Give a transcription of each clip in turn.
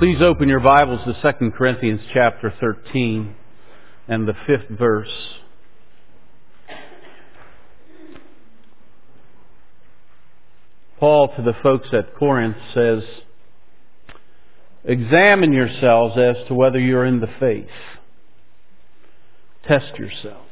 Please open your Bibles to 2 Corinthians chapter 13 and the 5th verse. Paul to the folks at Corinth says, "Examine yourselves as to whether you're in the faith. Test yourselves."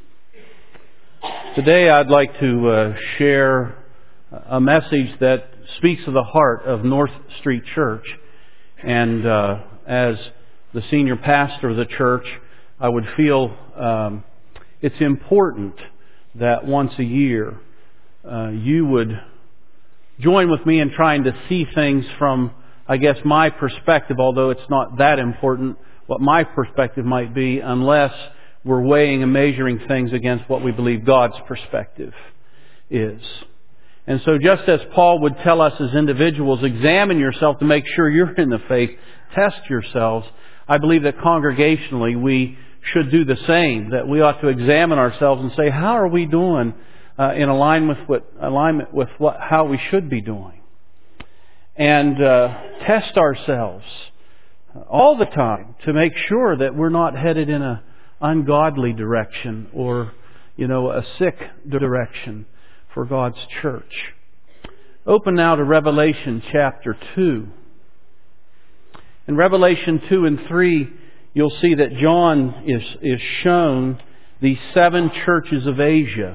Today I'd like to share a message that speaks of the heart of North Street Church. And as the senior pastor of the church, I would feel it's important that once a year you would join with me in trying to see things from, I guess, my perspective, although it's not that important what my perspective might be unless we're weighing and measuring things against what we believe God's perspective is. And so just as Paul would tell us as individuals, examine yourself to make sure you're in the faith, test yourselves, I believe that congregationally we should do the same, that we ought to examine ourselves and say, how are we doing in alignment with how we should be doing? And test ourselves all the time to make sure that we're not headed in an ungodly direction or, a sick direction for God's church. Open now to Revelation chapter 2. In Revelation 2 and 3, you'll see that John is shown the 7 churches of Asia.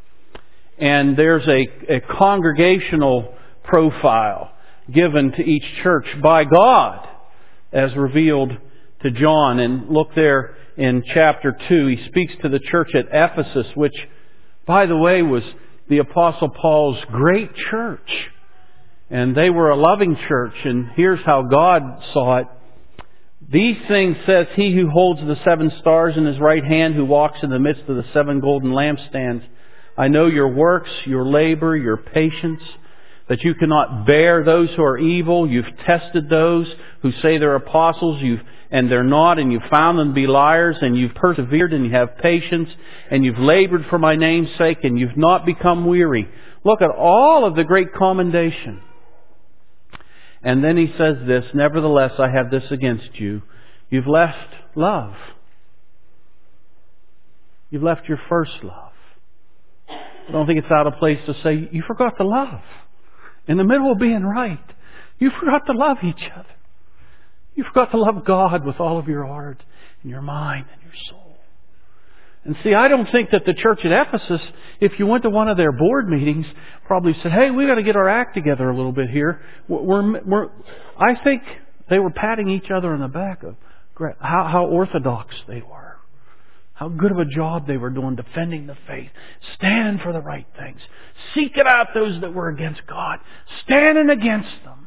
And there's a congregational profile given to each church by God as revealed to John. And look there in chapter 2, he speaks to the church at Ephesus, which, by the way, was the Apostle Paul's great church. And they were a loving church. And here's how God saw it. "These things says he who holds the 7 stars in his right hand, who walks in the midst of the 7 golden lampstands. I know your works, your labor, your patience, that you cannot bear those who are evil. You've tested those who say they're apostles, and they're not, and you've found them to be liars, and you've persevered, and you have patience, and you've labored for my name's sake, and you've not become weary." Look at all of the great commendation. And then he says this, "Nevertheless, I have this against you. You've left love. You've left your first love." I don't think it's out of place to say, you forgot to love. In the middle of being right, you forgot to love each other. You forgot to love God with all of your heart and your mind and your soul. And see, I don't think that the church at Ephesus, if you went to one of their board meetings, probably said, "Hey, we got to get our act together a little bit here." I think they were patting each other on the back of how orthodox they were. How good of a job they were doing defending the faith. Stand for the right things. Seeking out those that were against God. Standing against them.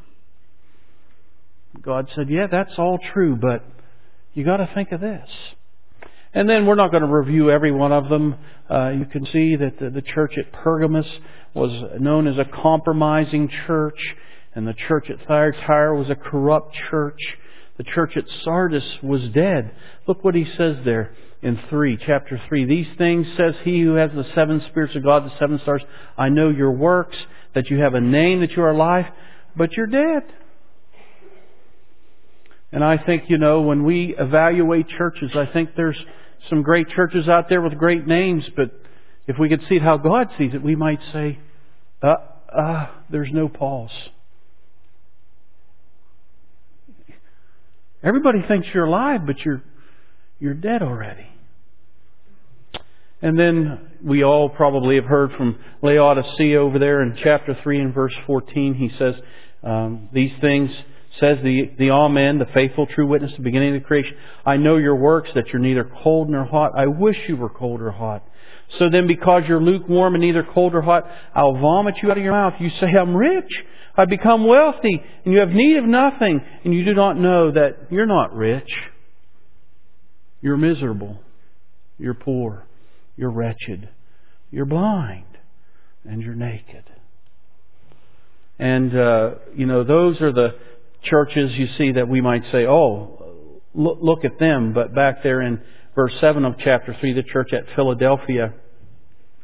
God said, yeah, that's all true, but you got to think of this. And then we're not going to review every one of them. You can see that the church at Pergamos was known as a compromising church, and the church at Thyatira was a corrupt church. The church at Sardis was dead. Look what he says there in chapter 3. "These things says he who has the 7 spirits of God, the 7 stars. I know your works, that you have a name, that you are alive, but you're dead." And I think, when we evaluate churches, I think there's some great churches out there with great names, but if we could see it how God sees it, we might say, there's no Pauls. Everybody thinks you're alive, but you're dead already. And then we all probably have heard from Laodicea over there in chapter 3 and verse 14. He says, "These things says the Amen, the faithful true witness, the beginning of the creation. I know your works, that you're neither cold nor hot. I wish you were cold or hot. So then because you're lukewarm and neither cold or hot, I'll vomit you out of your mouth. You say, I'm rich, I've become wealthy, and you have need of nothing, and you do not know that you're not rich. You're miserable. You're poor. You're wretched. You're blind. And you're naked." And, those are the churches, you see, that we might say, look at them. But back there in verse 7 of chapter 3, the church at Philadelphia,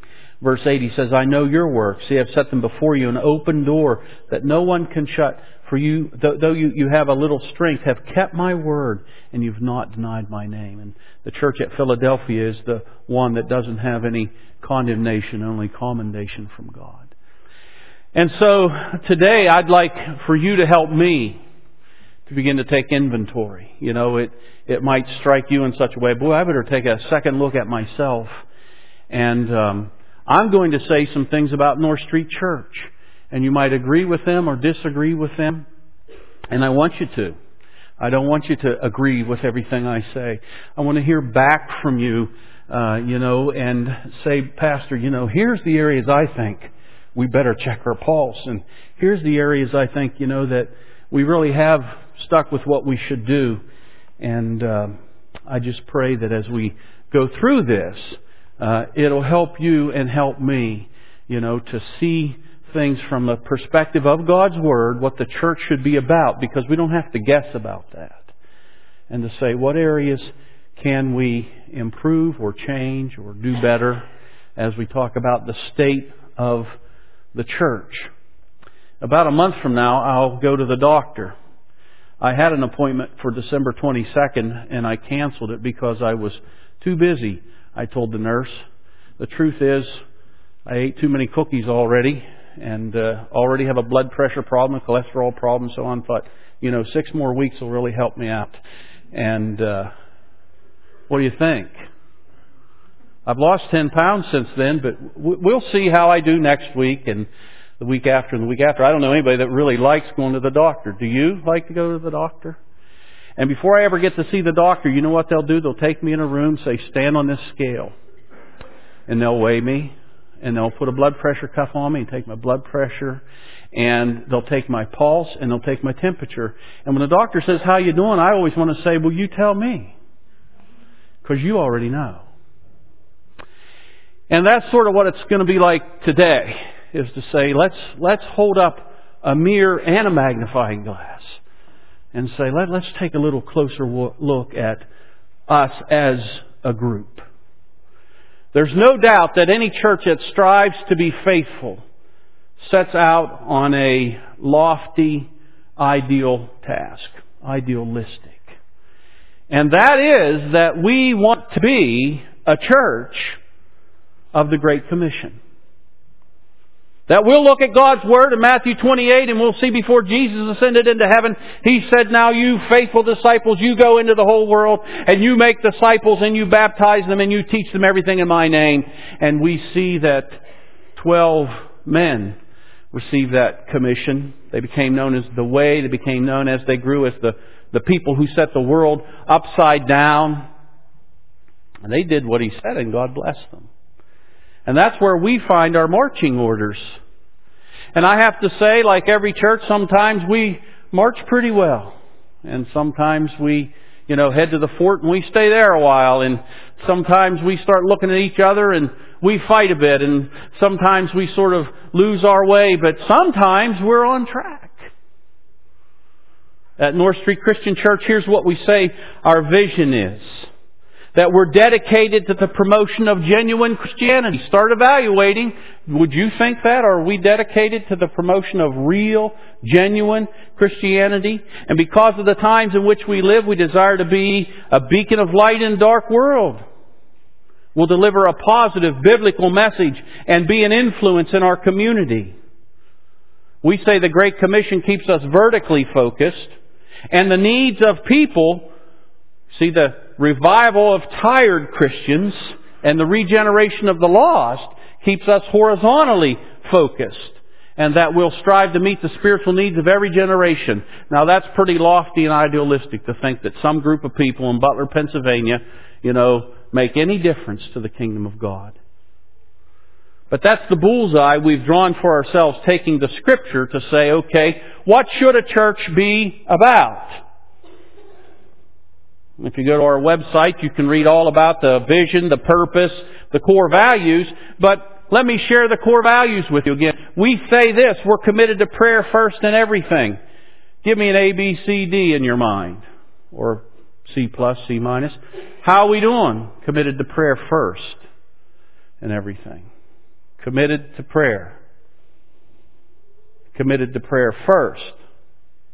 verse 8, he says, "I know your works. See, I've set them before you, an open door that no one can shut. For for you, though you have a little strength, have kept my word, and you've not denied my name. And the church at Philadelphia is the one that doesn't have any condemnation, only commendation from God. And so today I'd like for you to help me to begin to take inventory. It might strike you in such a way, boy, I better take a second look at myself. And I'm going to say some things about North Street Church. And you might agree with them or disagree with them. And I want you to. I don't want you to agree with everything I say. I want to hear back from you, and say, Pastor, here's the areas I think we better check our pulse. And here's the areas I think, that we really have stuck with what we should do. And I just pray that as we go through this, it'll help you and help me, to see things from the perspective of God's Word, what the church should be about, because we don't have to guess about that. And to say, what areas can we improve or change or do better as we talk about the state of the church. About a month from now, I'll go to the doctor. I had an appointment for December 22nd, and I canceled it because I was too busy, I told the nurse. The truth is, I ate too many cookies already, and already have a blood pressure problem, a cholesterol problem, so on. Thought, 6 more weeks will really help me out. And what do you think? I've lost 10 pounds since then, but we'll see how I do next week and the week after and the week after. I don't know anybody that really likes going to the doctor. Do you like to go to the doctor? And before I ever get to see the doctor, you know what they'll do? They'll take me in a room, say, stand on this scale. And they'll weigh me. And they'll put a blood pressure cuff on me and take my blood pressure. And they'll take my pulse and they'll take my temperature. And when the doctor says, how you doing? I always want to say, well, you tell me. Because you already know. And that's sort of what it's going to be like today, is to say, let's hold up a mirror and a magnifying glass and say, let's take a little closer look at us as a group. There's no doubt that any church that strives to be faithful sets out on a lofty, ideal task, idealistic. And that is that we want to be a church of the Great Commission. That we'll look at God's Word in Matthew 28 and we'll see before Jesus ascended into heaven, He said, now you faithful disciples, you go into the whole world and you make disciples and you baptize them and you teach them everything in my name. And we see that 12 men received that commission. They became known as the Way. They became known as they grew as the people who set the world upside down. And they did what He said and God blessed them. And that's where we find our marching orders. And I have to say, like every church, sometimes we march pretty well. And sometimes we, head to the fort and we stay there a while. And sometimes we start looking at each other and we fight a bit. And sometimes we sort of lose our way. But sometimes we're on track. At North Street Christian Church, here's what we say our vision is. That we're dedicated to the promotion of genuine Christianity. Start evaluating. Would you think that? Are we dedicated to the promotion of real, genuine Christianity? And because of the times in which we live, we desire to be a beacon of light in a dark world. We'll deliver a positive biblical message and be an influence in our community. We say the Great Commission keeps us vertically focused, and the needs of people, see, the revival of tired Christians and the regeneration of the lost keeps us horizontally focused, and that we'll strive to meet the spiritual needs of every generation. Now that's pretty lofty and idealistic to think that some group of people in Butler, Pennsylvania, make any difference to the kingdom of God. But that's the bullseye we've drawn for ourselves, taking the Scripture to say, okay, what should a church be about? If you go to our website, you can read all about the vision, the purpose, the core values. But let me share the core values with you again. We say this, we're committed to prayer first in everything. Give me an A, B, C, D in your mind. Or C+, C-. How are we doing? Committed to prayer first in everything. Committed to prayer. Committed to prayer first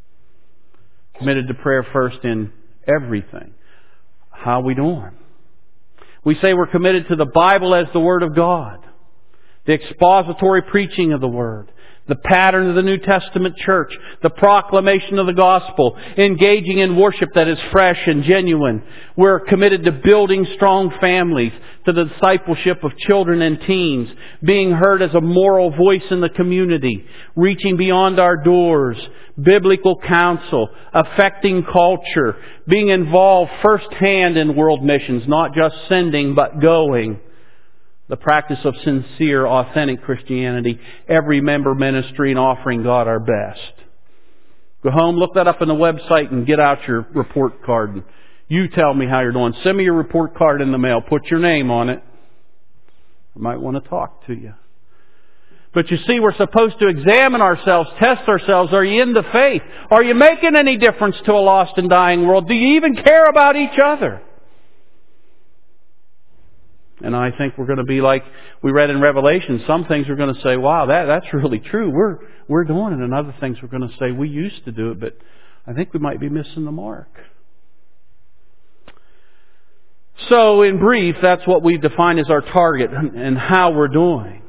Committed to prayer first in everything. How are we doing? We say we're committed to the Bible as the Word of God. The expository preaching of the Word. The pattern of the New Testament church. The proclamation of the gospel. Engaging in worship that is fresh and genuine. We're committed to building strong families. To the discipleship of children and teens. Being heard as a moral voice in the community. Reaching beyond our doors. Biblical counsel. Affecting culture. Being involved firsthand in world missions. Not just sending, but going. The practice of sincere, authentic Christianity. Every member ministry and offering God our best. Go home, look that up on the website and get out your report card. And you tell me how you're doing. Send me your report card in the mail. Put your name on it. I might want to talk to you. But you see, we're supposed to examine ourselves, test ourselves. Are you in the faith? Are you making any difference to a lost and dying world? Do you even care about each other? And I think we're going to be like we read in Revelation. Some things we're going to say, wow, that's really true. We're doing it. And other things we're going to say, we used to do it, but I think we might be missing the mark. So in brief, that's what we've defined as our target and how we're doing.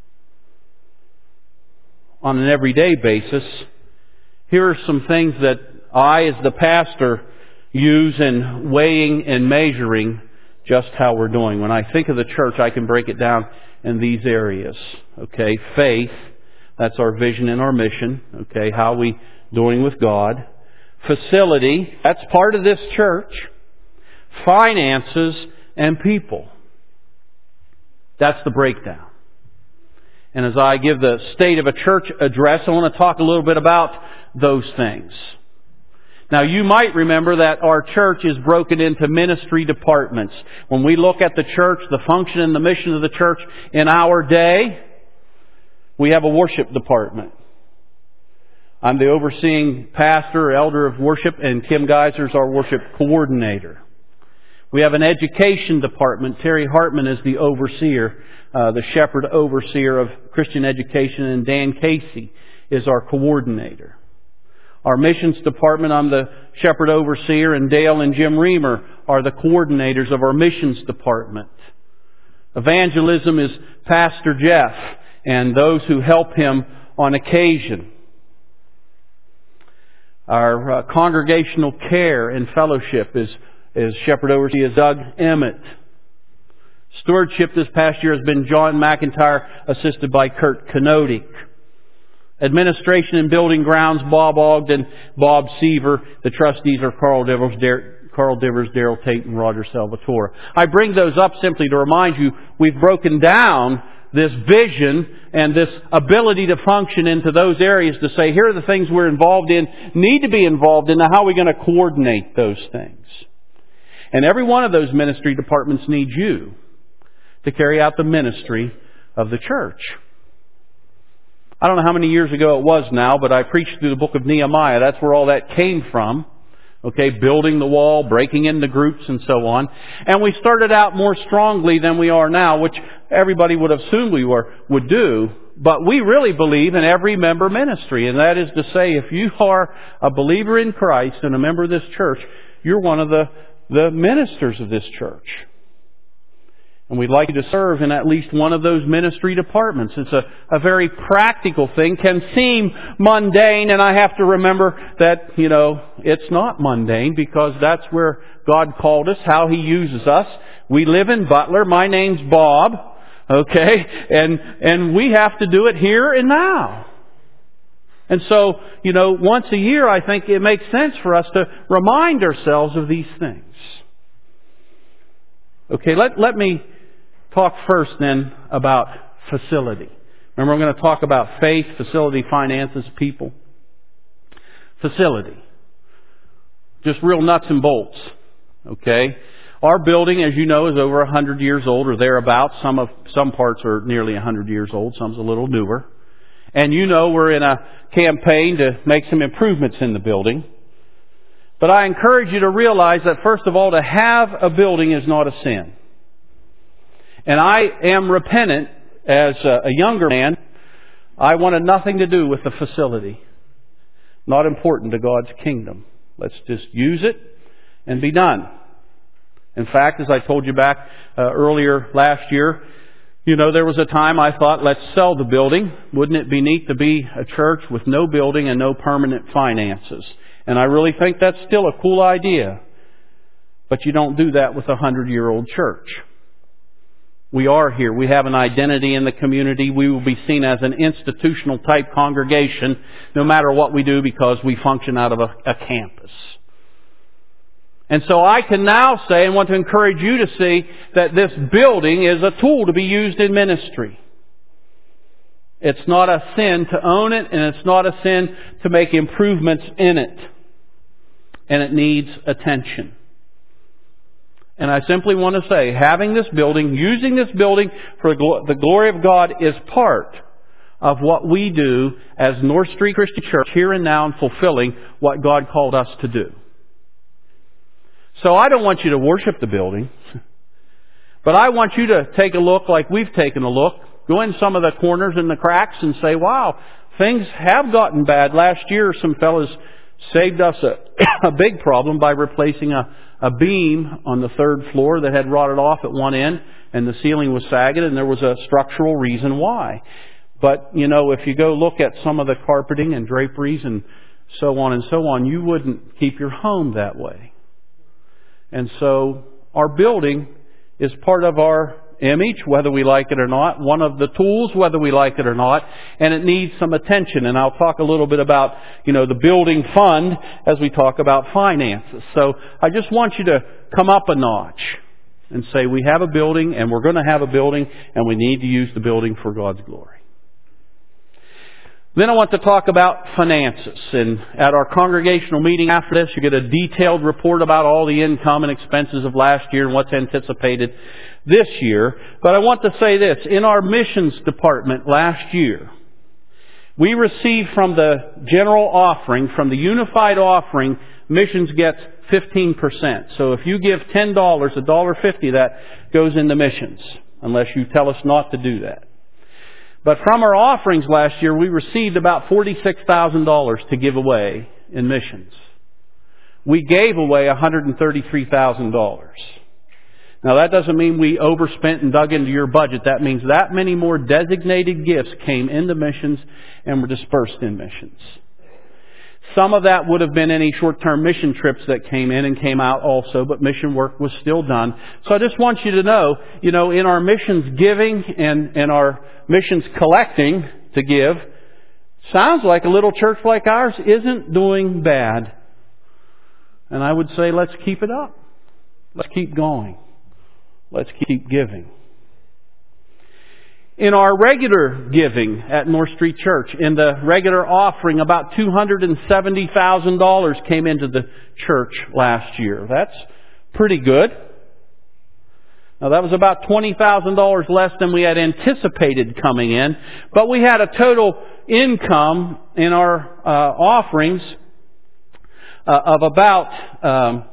On an everyday basis, here are some things that I, as the pastor, use in weighing and measuring just how we're doing. When I think of the church, I can break it down in these areas. Okay, faith, that's our vision and our mission. Okay, how are we doing with God? Facility, that's part of this church. Finances and people. That's the breakdown. And as I give the State of a Church address, I want to talk a little bit about those things. Now, you might remember that our church is broken into ministry departments. When we look at the church, the function and the mission of the church in our day, we have a worship department. I'm the overseeing pastor, elder of worship, and Kim Geiser's our worship coordinator. We have an education department. Terry Hartman is the overseer, the shepherd overseer of Christian education, and Dan Casey is our coordinator. Our missions department, I'm the shepherd overseer, and Dale and Jim Reamer are the coordinators of our missions department. Evangelism is Pastor Jeff and those who help him on occasion. Our congregational care and fellowship is shepherd overseer Doug Emmett. Stewardship this past year has been John McIntyre, assisted by Kurt Kanodik. Administration and building grounds, Bob Ogden, Bob Seaver. The trustees are Carl Divers, Daryl Tate, and Roger Salvatore. I bring those up simply to remind you we've broken down this vision and this ability to function into those areas to say, here are the things we're involved in, need to be involved in. Now, how are we going to coordinate those things? And every one of those ministry departments needs you to carry out the ministry of the church. I don't know how many years ago it was now, but I preached through the book of Nehemiah. That's where all that came from. Okay, building the wall, breaking into groups, and so on. And we started out more strongly than we are now, which everybody would assume we would do. But we really believe in every member ministry. And that is to say, if you are a believer in Christ and a member of this church, you're one of the ministers of this church. And we'd like you to serve in at least one of those ministry departments. It's a very practical thing. Can seem mundane, and I have to remember that, it's not mundane because that's where God called us, how He uses us. We live in Butler. My name's Bob. Okay? And we have to do it here and now. And so, once a year I think it makes sense for us to remind ourselves of these things. Okay, let me talk first then about facility. Remember, I'm going to talk about faith, facility, finances, people. Facility. Just real nuts and bolts. Okay? Our building, as you know, is over 100 years old or thereabouts. Some parts are nearly 100 years old. Some's a little newer. And we're in a campaign to make some improvements in the building. But I encourage you to realize that, first of all, to have a building is not a sin. And I am repentant as a younger man. I wanted nothing to do with the facility. Not important to God's kingdom. Let's just use it and be done. In fact, as I told you back earlier last year, there was a time I thought, let's sell the building. Wouldn't it be neat to be a church with no building and no permanent finances? And I really think that's still a cool idea. But you don't do that with a 100-year-old church. We are here. We have an identity in the community. We will be seen as an institutional type congregation no matter what we do because we function out of a campus. And so I can now say and want to encourage you to see that this building is a tool to be used in ministry. It's not a sin to own it, and it's not a sin to make improvements in it. And it needs attention. And I simply want to say, having this building, using this building for the glory of God is part of what we do as North Street Christian Church here and now in fulfilling what God called us to do. So I don't want you to worship the building, but I want you to take a look like we've taken a look. Go in some of the corners and the cracks and say, wow, things have gotten bad. Last year some fellas saved us a big problem by replacing a beam on the third floor that had rotted off at one end, and the ceiling was sagging, and there was a structural reason why. But, if you go look at some of the carpeting and draperies and so on, you wouldn't keep your home that way. And so our building is part of our image, whether we like it or not, one of the tools, whether we like it or not, and it needs some attention. And I'll talk a little bit about, the building fund as we talk about finances. So I just want you to come up a notch and say we have a building and we're going to have a building and we need to use the building for God's glory. Then I want to talk about finances. And at our congregational meeting after this, you get a detailed report about all the income and expenses of last year and what's anticipated this year. But I want to say this. In our missions department last year, we received from the general offering, from the unified offering, missions gets 15%. So if you give $10, $1.50, that goes into missions, unless you tell us not to do that. But from our offerings last year, we received about $46,000 to give away in missions. We gave away $133,000. Now that doesn't mean we overspent and dug into your budget. That means that many more designated gifts came into missions and were dispersed in missions. Some of that would have been any short-term mission trips that came in and came out also, but mission work was still done. So I just want you to know, in our missions giving and our missions collecting to give, sounds like a little church like ours isn't doing bad. And I would say, let's keep it up. Let's keep going. Let's keep giving. In our regular giving at North Street Church, in the regular offering, about $270,000 came into the church last year. That's pretty good. Now that was about $20,000 less than we had anticipated coming in, but we had a total income in our offerings of about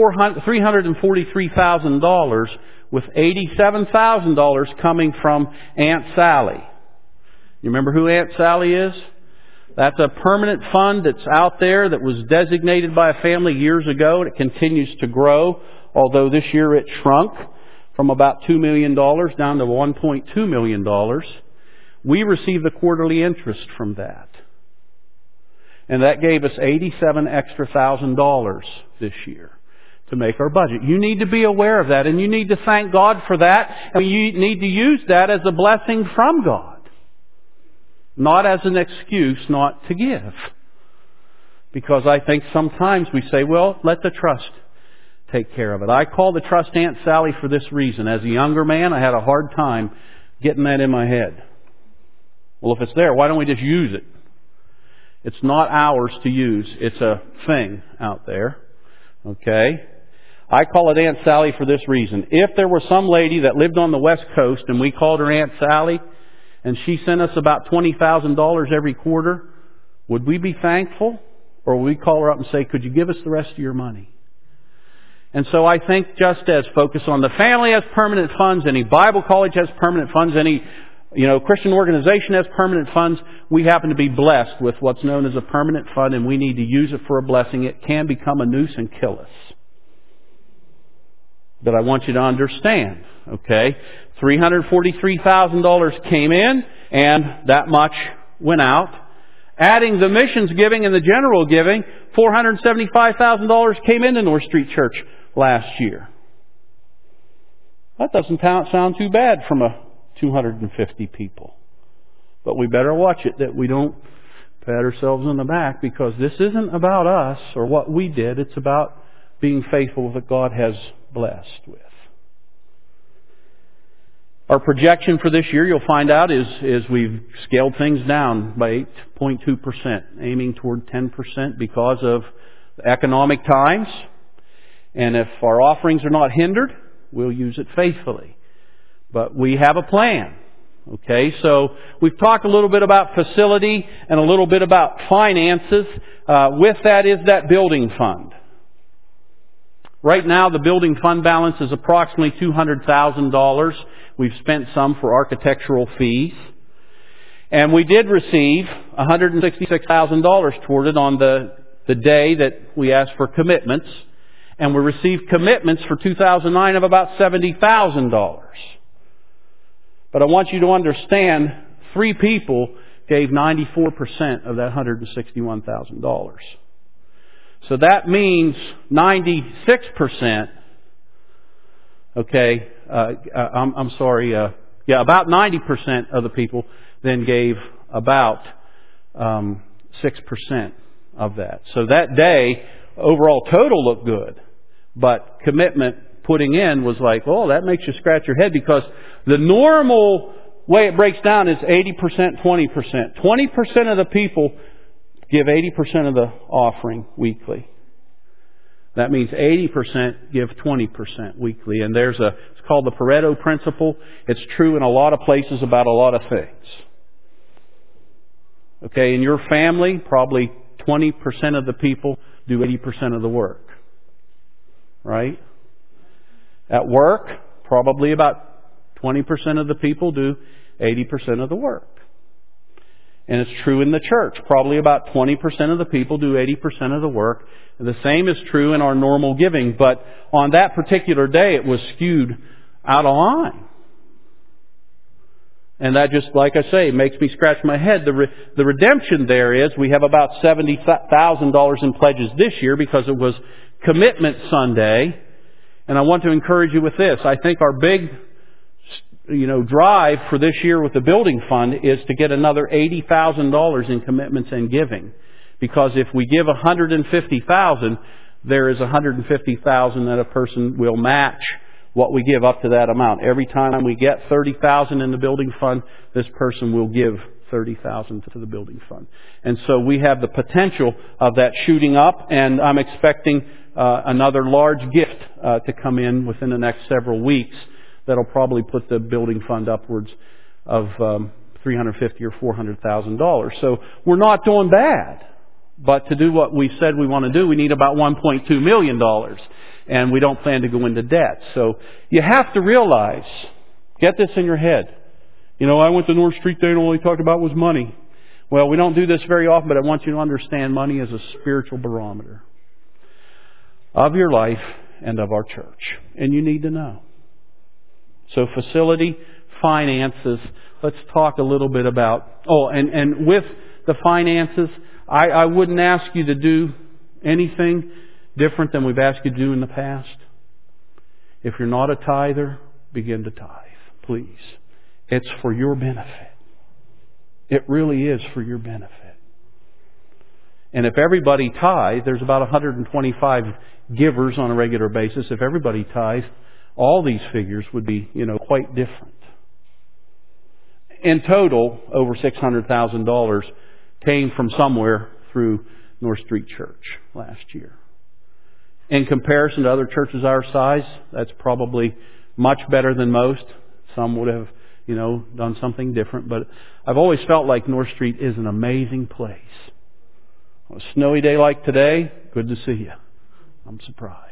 $343,000, with $87,000 coming from Aunt Sally. You remember who Aunt Sally is? That's a permanent fund that's out there that was designated by a family years ago, and it continues to grow, although this year it shrunk from about $2 million down to $1.2 million. We received the quarterly interest from that. And that gave us $87,000 extra this year to make our budget. You need to be aware of that, and you need to thank God for that, and you need to use that as a blessing from God, not as an excuse not to give. Because I think sometimes we say, well, let the trust take care of it. I call the trust Aunt Sally for this reason. As a younger man, I had a hard time getting that in my head. Well, if it's there, why don't we just use it? It's not ours to use. It's a thing out there. Okay? I call it Aunt Sally for this reason. If there was some lady that lived on the West Coast and we called her Aunt Sally and she sent us about $20,000 every quarter, would we be thankful? Or would we call her up and say, could you give us the rest of your money? And so I think just as focus on the family has permanent funds, any Bible college has permanent funds, any Christian organization has permanent funds. We happen to be blessed with what's known as a permanent fund, and we need to use it for a blessing. It can become a noose and kill us. But I want you to understand, okay? $343,000 came in, and that much went out. Adding the missions giving and the general giving, $475,000 came into North Street Church last year. That doesn't sound too bad from 250 people. But we better watch it that we don't pat ourselves on the back, because this isn't about us or what we did. It's about being faithful with what God has blessed with. Our projection for this year, you'll find out, is we've scaled things down by 8.2%, aiming toward 10% because of economic times. And if our offerings are not hindered, we'll use it faithfully. But we have a plan. Okay, so we've talked a little bit about facility and a little bit about finances. With that is that building fund. Right now, the building fund balance is approximately $200,000. We've spent some for architectural fees. And we did receive $166,000 toward it on the day that we asked for commitments. And we received commitments for 2009 of about $70,000. But I want you to understand, 3 people gave 94% of that $161,000. So that means 96%, okay, about 90% of the people then gave about 6% of that. So that day, overall total looked good. But commitment putting in was like, oh, that makes you scratch your head, because the normal way it breaks down is 80%, 20%. 20% of the people give 80% of the offering weekly. That means 80% give 20% weekly. And it's called the Pareto principle. It's true in a lot of places about a lot of things. Okay, in your family, probably 20% of the people do 80% of the work. Right? At work, probably about 20% of the people do 80% of the work. And it's true in the church. Probably about 20% of the people do 80% of the work. And the same is true in our normal giving. But on that particular day, it was skewed out of line. And that just, like I say, makes me scratch my head. The redemption there is we have about $70,000 in pledges this year because it was Commitment Sunday. And I want to encourage you with this. I think our big drive for this year with the building fund is to get another $80,000 in commitments and giving. Because if we give $150,000, there is $150,000 that a person will match what we give up to that amount. Every time we get $30,000 in the building fund, this person will give $30,000 to the building fund. And so we have the potential of that shooting up, and I'm expecting another large gift to come in within the next several weeks that'll probably put the building fund upwards of $350,000 or $400,000. So we're not doing bad. But to do what we said we want to do, we need about $1.2 million. And we don't plan to go into debt. So you have to realize, get this in your head. I went to North Street Day and all he talked about was money. Well, we don't do this very often, but I want you to understand money is a spiritual barometer of your life and of our church. And you need to know. So facility, finances, let's talk a little bit about... and with the finances, I wouldn't ask you to do anything different than we've asked you to do in the past. If you're not a tither, begin to tithe, please. It's for your benefit. It really is for your benefit. And if everybody tithes, there's about 125 givers on a regular basis. If everybody tithes, all these figures would be, quite different. In total, over $600,000 came from somewhere through North Street Church last year. In comparison to other churches our size, that's probably much better than most. Some would have, done something different. But I've always felt like North Street is an amazing place. On a snowy day like today, good to see you. I'm surprised.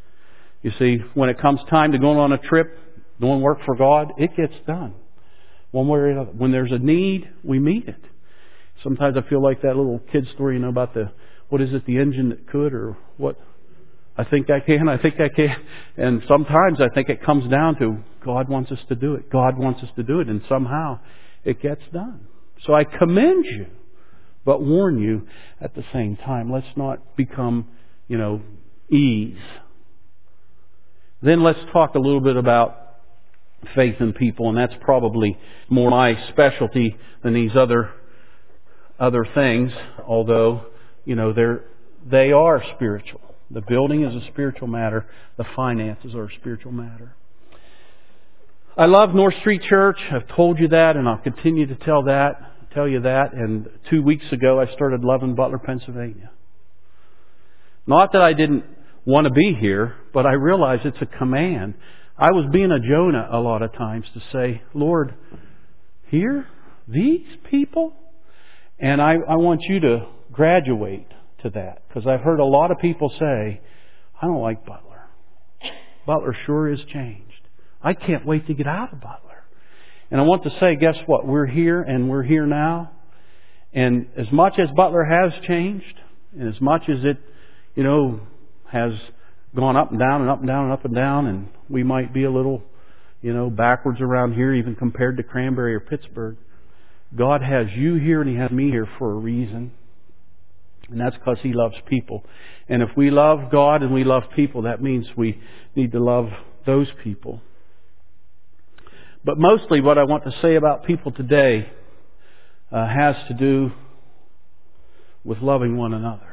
You see, when it comes time to going on a trip, doing work for God, it gets done. One way or another. When there's a need, we meet it. Sometimes I feel like that little kid story, about the engine that could, or what? I think I can. And sometimes I think it comes down to God wants us to do it. God wants us to do it, and somehow it gets done. So I commend you, but warn you at the same time. Let's not become, ease. Then let's talk a little bit about faith in people, and that's probably more my specialty than these other things, although, they are spiritual. The building is a spiritual matter. The finances are a spiritual matter. I love North Street Church. I've told you that, and I'll continue to tell you that. And 2 weeks ago, I started loving Butler, Pennsylvania. Not that I didn't want to be here, but I realized it's a command. I was being a Jonah a lot of times to say, Lord, here? These people? And I want you to graduate to that. Because I've heard a lot of people say, I don't like Butler. Butler sure is changed. I can't wait to get out of Butler. And I want to say, guess what? We're here and we're here now. And as much as Butler has changed, and as much as it, has gone up and down and up and down and up and down, and we might be a little, backwards around here even compared to Cranberry or Pittsburgh, God has you here and He has me here for a reason. And that's because He loves people. And if we love God and we love people, that means we need to love those people. But mostly what I want to say about people today has to do with loving one another.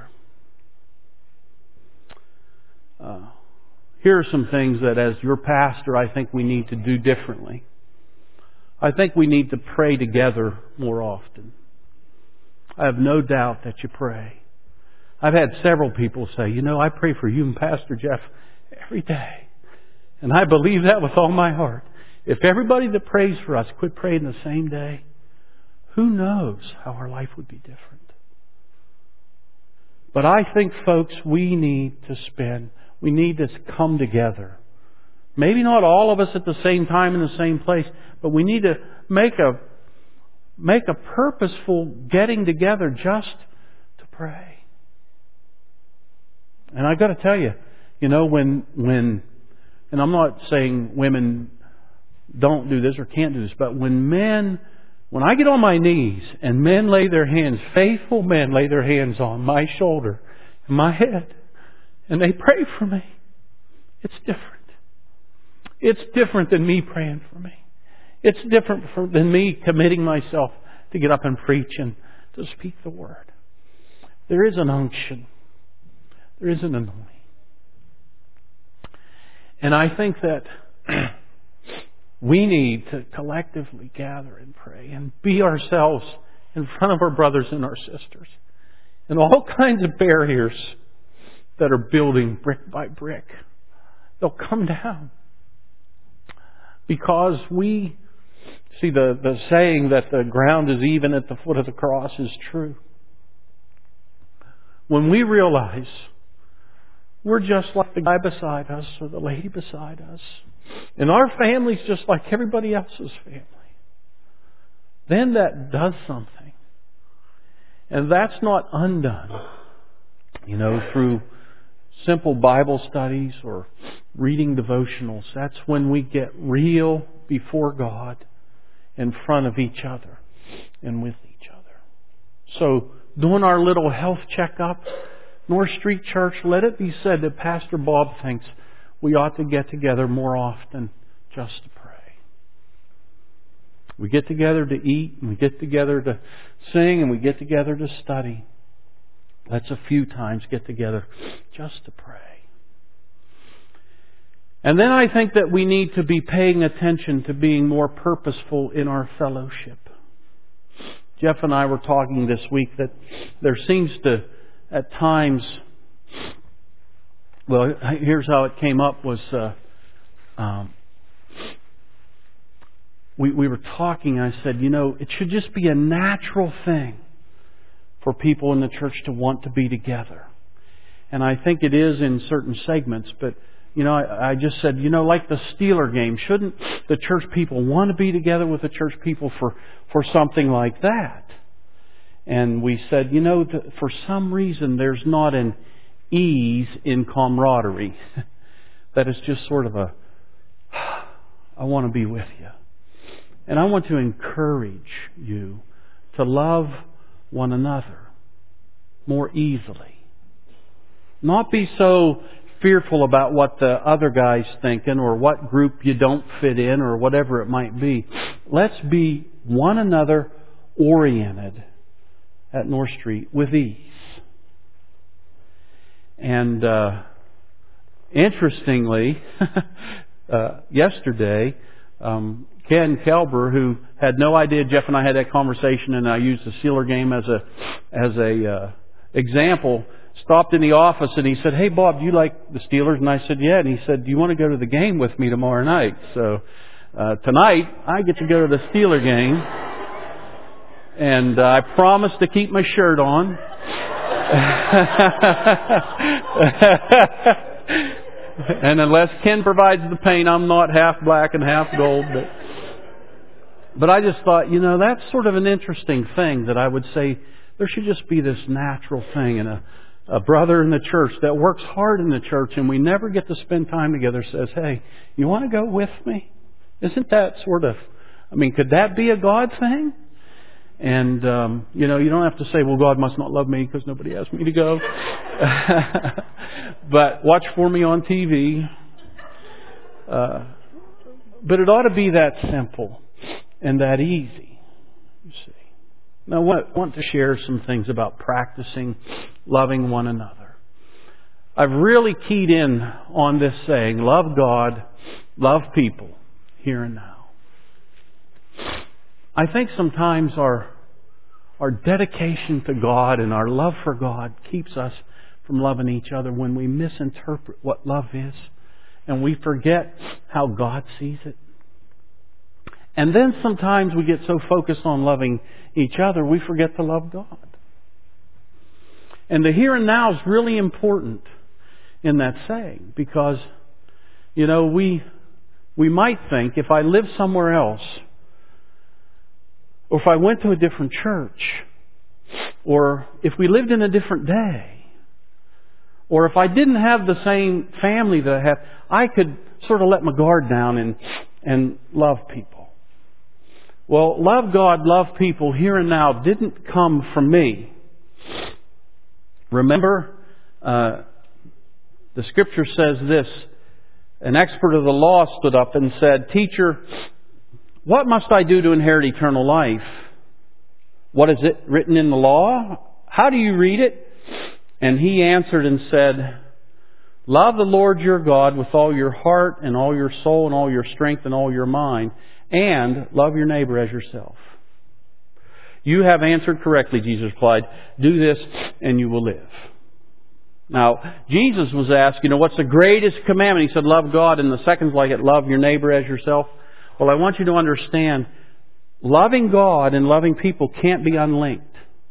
Here are some things that as your pastor I think we need to do differently. I think we need to pray together more often. I have no doubt that you pray. I've had several people say, I pray for you and Pastor Jeff every day. And I believe that with all my heart. If everybody that prays for us quit praying the same day, who knows how our life would be different. But I think, folks, we need to come together. Maybe not all of us at the same time in the same place, but we need to make a purposeful getting together just to pray. And I got to tell you, when and I'm not saying women don't do this or can't do this, but when I get on my knees and men lay their hands, faithful men lay their hands on my shoulder and my head, and they pray for me, it's different. It's different than me praying for me. It's different than me committing myself to get up and preach and to speak the Word. There is an unction. There is an anointing. And I think that we need to collectively gather and pray and be ourselves in front of our brothers and our sisters. And all kinds of barriers that are building brick by brick, they'll come down. Because we see the saying that the ground is even at the foot of the cross is true. When we realize we're just like the guy beside us or the lady beside us, and our family's just like everybody else's family, then that does something. And that's not undone, through simple Bible studies or reading devotionals. That's when we get real before God, in front of each other and with each other. So, doing our little health checkup, North Street Church, let it be said that Pastor Bob thinks we ought to get together more often just to pray. We get together to eat, and we get together to sing, and we get together to study. Let's a few times get together just to pray. And then I think that we need to be paying attention to being more purposeful in our fellowship. Jeff and I were talking this week that there seems to, at times, well, here's how it came up was, we were talking, I said, it should just be a natural thing for people in the church to want to be together. And I think it is in certain segments, but I just said, like the Steeler game, shouldn't the church people want to be together with the church people for something like that? And we said, for some reason there's not an ease in camaraderie. That is just sort of I want to be with you. And I want to encourage you to love one another more easily. Not be so fearful about what the other guy's thinking or what group you don't fit in or whatever it might be. Let's be one another oriented at North Street with ease. And interestingly, yesterday, Ken Kelber, who had no idea Jeff and I had that conversation, and I used the Steeler game as a example, stopped in the office and he said, "Hey Bob, do you like the Steelers?" And I said, "Yeah." And he said, "Do you want to go to the game with me tomorrow night?" So tonight I get to go to the Steeler game, and I promise to keep my shirt on. And unless Ken provides the paint, I'm not half black and half gold. But I just thought, that's sort of an interesting thing that I would say there should just be this natural thing. And a brother in the church that works hard in the church and we never get to spend time together says, "Hey, you want to go with me?" Isn't that sort of, could that be a God thing? And, you don't have to say, "Well, God must not love me because nobody asked me to go." But watch for me on TV. But it ought to be that simple and that easy, you see. Now, I want to share some things about practicing loving one another. I've really keyed in on this saying, love God, love people, here and now. I think sometimes our dedication to God and our love for God keeps us from loving each other when we misinterpret what love is and we forget how God sees it. And then sometimes we get so focused on loving each other, we forget to love God. And the here and now is really important in that saying because, we might think if I live somewhere else, or if I went to a different church, or if we lived in a different day, or if I didn't have the same family that I have, I could sort of let my guard down and love people. Well, love God, love people here and now didn't come from me. Remember, the Scripture says this, an expert of the law stood up and said, "Teacher, what must I do to inherit eternal life?" "What is it written in the law? How do you read it?" And he answered and said, "Love the Lord your God with all your heart and all your soul and all your strength and all your mind, and love your neighbor as yourself." "You have answered correctly," Jesus replied. "Do this and you will live." Now, Jesus was asked, what's the greatest commandment? He said, love God, and the second's like it, love your neighbor as yourself. Well, I want you to understand, loving God and loving people can't be unlinked.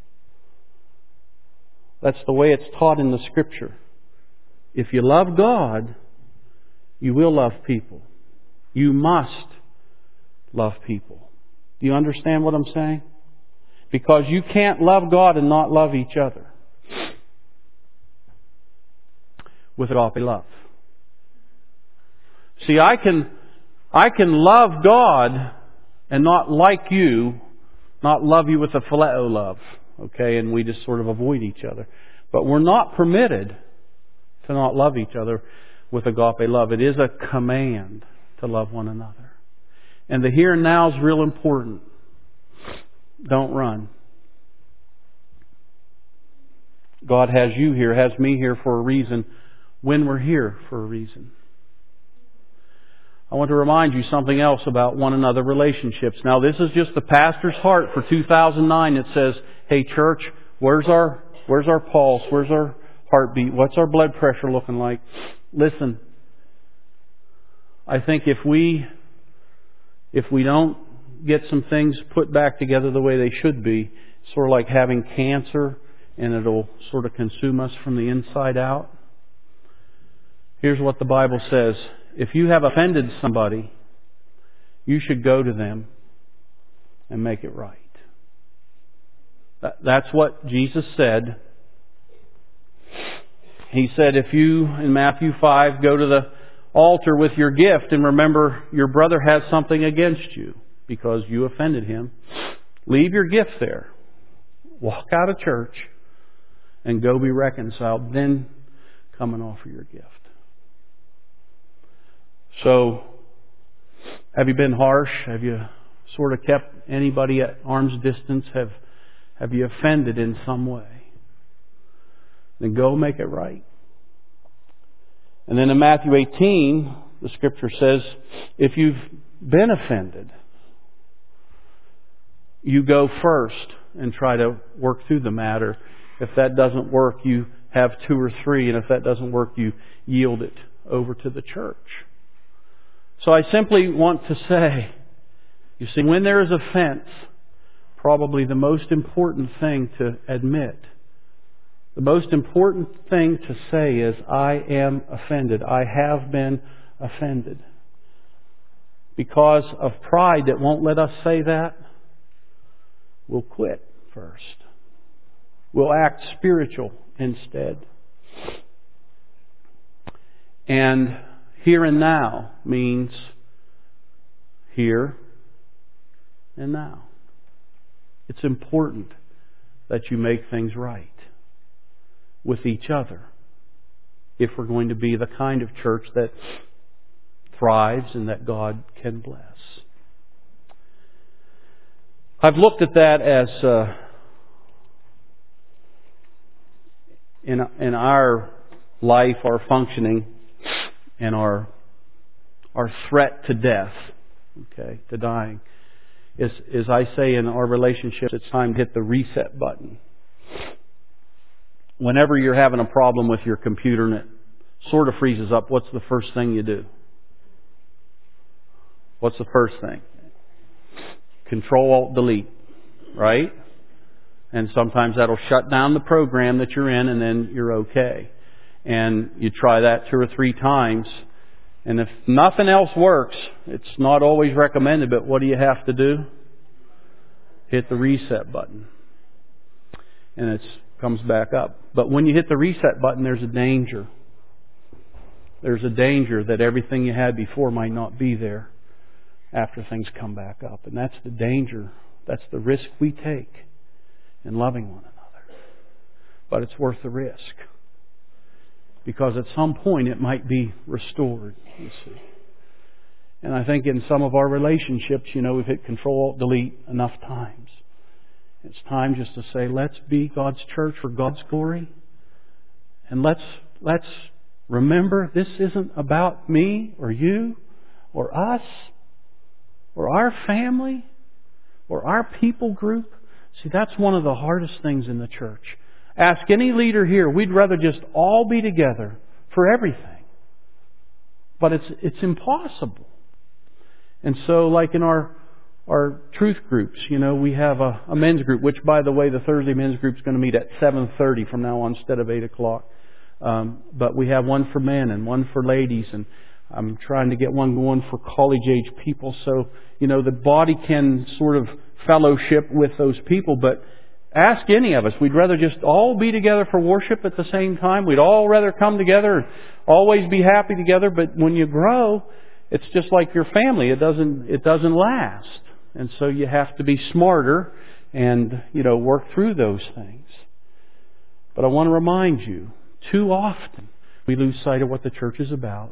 That's the way it's taught in the Scripture. If you love God, you will love people. You must love people. Do you understand what I'm saying? Because you can't love God and not love each other with agape love. See, I can love God and not like you, not love you with a phileo love, okay? And we just sort of avoid each other. But we're not permitted to not love each other with agape love. It is a command to love one another. And the here and now is real important. Don't run. God has you here, has me here for a reason, when we're here for a reason. I want to remind you something else about one another relationships. Now, this is just the pastor's heart for 2009. It says, "Hey, church, where's our pulse? Where's our heartbeat? What's our blood pressure looking like?" Listen, I think if we don't get some things put back together the way they should be, sort of like having cancer, and it'll sort of consume us from the inside out. Here's what the Bible says. If you have offended somebody, you should go to them and make it right. That's what Jesus said. He said, if you, in Matthew 5, go to the altar with your gift and remember your brother has something against you because you offended him, leave your gift there. Walk out of church and go be reconciled. Then come and offer your gift. So, have you been harsh? Have you sort of kept anybody at arm's distance? Have you offended in some way? Then go make it right. And then in Matthew 18, the Scripture says, if you've been offended, you go first and try to work through the matter. If that doesn't work, you have 2 or 3. And if that doesn't work, you yield it over to the church. So I simply want to say, you see, when there is offense, probably the most important thing to admit, the most important thing to say is, I am offended. I have been offended. Because of pride that won't let us say that, we'll quit first. We'll act spiritual instead. And here and now means here and now. It's important that you make things right with each other if we're going to be the kind of church that thrives and that God can bless. I've looked at that as in our life, our functioning, and our threat to death, okay, to dying. As I say in our relationships, it's time to hit the reset button. Whenever you're having a problem with your computer and it sort of freezes up, what's the first thing you do? What's the first thing? Control-Alt-Delete, right? And sometimes that'll shut down the program that you're in and then you're okay. And you try that 2 or 3 times. And if nothing else works, it's not always recommended, but what do you have to do? Hit the reset button. And it comes back up. But when you hit the reset button, there's a danger. There's a danger that everything you had before might not be there after things come back up. And that's the danger. That's the risk we take in loving one another. But it's worth the risk. Because at some point it might be restored, you see. And I think in some of our relationships, we've hit Control-Alt-Delete enough times. It's time just to say, let's be God's church for God's glory. And let's remember this isn't about me or you or us or our family or our people group. See, that's one of the hardest things in the church. Ask any leader here, we'd rather just all be together for everything. But it's impossible. And so, like in our truth groups, we have a men's group, which, by the way, the Thursday men's group is going to meet at 7:30 from now on instead of 8 o'clock. But we have one for men and one for ladies, and I'm trying to get one going for college-age people. So, the body can sort of fellowship with those people, but ask any of us. We'd rather just all be together for worship at the same time. We'd all rather come together and always be happy together. But when you grow, it's just like your family. It doesn't last. And so you have to be smarter and, work through those things. But I want to remind you, too often we lose sight of what the church is about.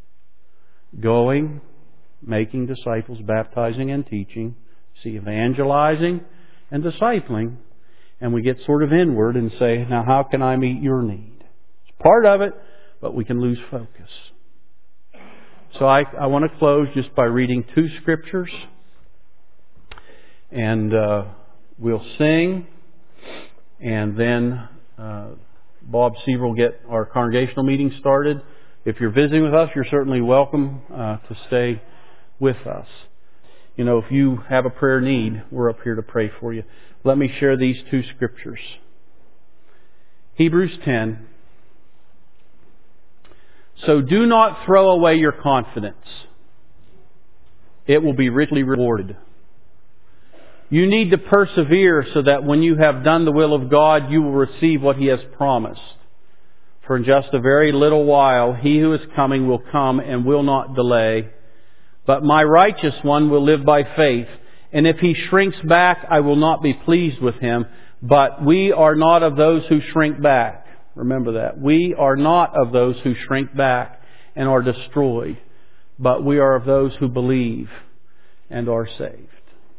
Going, making disciples, baptizing and teaching. See, evangelizing and discipling. And we get sort of inward and say, now how can I meet your need? It's part of it, but we can lose focus. So I want to close just by reading 2 scriptures. And we'll sing. And then Bob Seaver will get our congregational meeting started. If you're visiting with us, you're certainly welcome to stay with us. If you have a prayer need, we're up here to pray for you. Let me share these 2 scriptures. Hebrews 10 So do not throw away your confidence. It will be richly rewarded. You need to persevere so that when you have done the will of God, you will receive what He has promised. For in just a very little while, He who is coming will come and will not delay. But my righteous one will live by faith. And if he shrinks back, I will not be pleased with him. But we are not of those who shrink back. Remember that. We are not of those who shrink back and are destroyed. But we are of those who believe and are saved.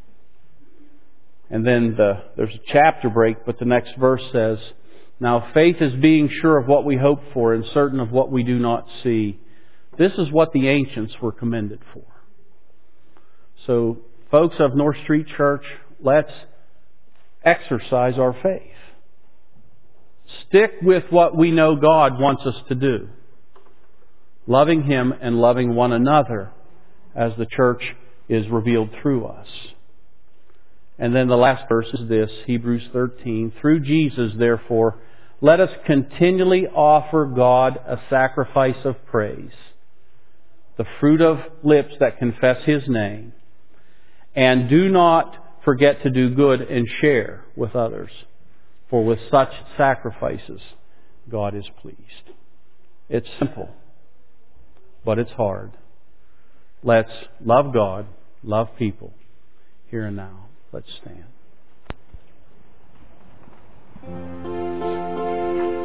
And then there's a chapter break, but the next verse says, now faith is being sure of what we hope for and certain of what we do not see. This is what the ancients were commended for. So, folks of North Street Church, let's exercise our faith. Stick with what we know God wants us to do. Loving Him and loving one another as the church is revealed through us. And then the last verse is this, Hebrews 13. Through Jesus, therefore, let us continually offer God a sacrifice of praise, the fruit of lips that confess His name. And do not forget to do good and share with others. For with such sacrifices, God is pleased. It's simple, but it's hard. Let's love God, love people, here and now. Let's stand.